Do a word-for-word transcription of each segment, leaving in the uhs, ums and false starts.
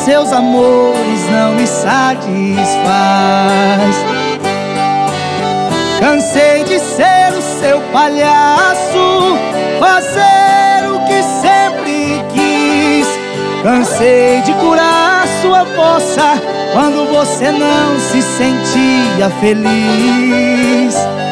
seus amores não me satisfaz. Cansei de ser o seu palhaço, fazer o que sempre quis. Cansei de curar sua força quando você não se sentia feliz.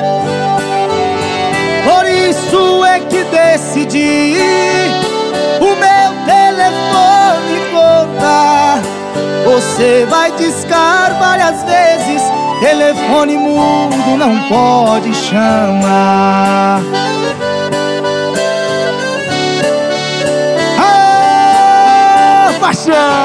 Por isso é que decidi o meu telefone conta. Você vai discar várias vezes, telefone mudo não pode chamar. Ah, paixão!